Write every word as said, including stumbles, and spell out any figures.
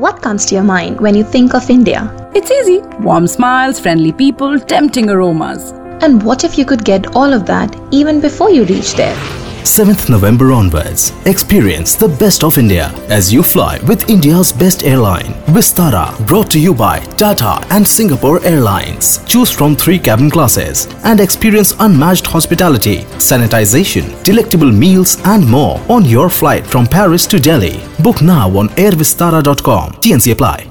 what comes to your mind when you think of India? It's easy. Warm smiles, friendly people, tempting aromas. And what if you could get all of that even before you reach there? seventh November onwards, experience the best of India as you fly with India's best airline, Vistara, brought to you by Tata and Singapore Airlines. Choose from three cabin classes and experience unmatched hospitality, sanitization, delectable meals and more on your flight from Paris to Delhi. Book now on air vistara dot com. T N C apply.